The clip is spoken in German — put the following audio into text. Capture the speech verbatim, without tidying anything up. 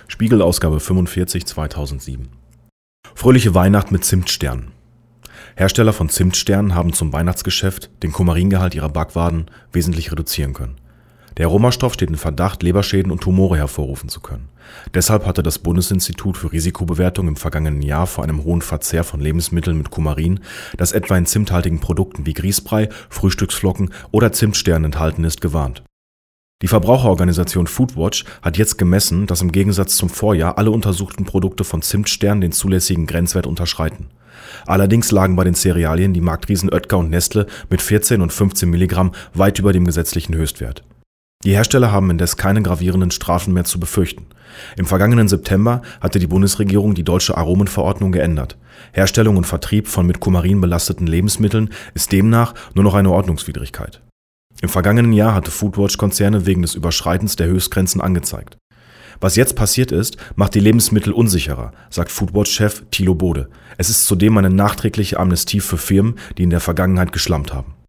Spiegel Ausgabe fünfundvierzig zweitausendsieben. Fröhliche Weihnacht mit Zimtsternen. Hersteller von Zimtsternen haben zum Weihnachtsgeschäft den Kumaringehalt ihrer Backwaren wesentlich reduzieren können. Der Aromastoff steht in Verdacht, Leberschäden und Tumore hervorrufen zu können. Deshalb hatte das Bundesinstitut für Risikobewertung im vergangenen Jahr vor einem hohen Verzehr von Lebensmitteln mit Kumarin, das etwa in zimthaltigen Produkten wie Grießbrei, Frühstücksflocken oder Zimtsternen enthalten ist, gewarnt. Die Verbraucherorganisation Foodwatch hat jetzt gemessen, dass im Gegensatz zum Vorjahr alle untersuchten Produkte von Zimtsternen den zulässigen Grenzwert unterschreiten. Allerdings lagen bei den Cerealien die Marktriesen Oetker und Nestle mit vierzehn und fünfzehn Milligramm weit über dem gesetzlichen Höchstwert. Die Hersteller haben indes keine gravierenden Strafen mehr zu befürchten. Im vergangenen September hatte die Bundesregierung die deutsche Aromenverordnung geändert. Herstellung und Vertrieb von mit Kumarin belasteten Lebensmitteln ist demnach nur noch eine Ordnungswidrigkeit. Im vergangenen Jahr hatte Foodwatch-Konzerne wegen des Überschreitens der Höchstgrenzen angezeigt. Was jetzt passiert ist, macht die Lebensmittel unsicherer, sagt Foodwatch-Chef Thilo Bode. Es ist zudem eine nachträgliche Amnestie für Firmen, die in der Vergangenheit geschlampt haben.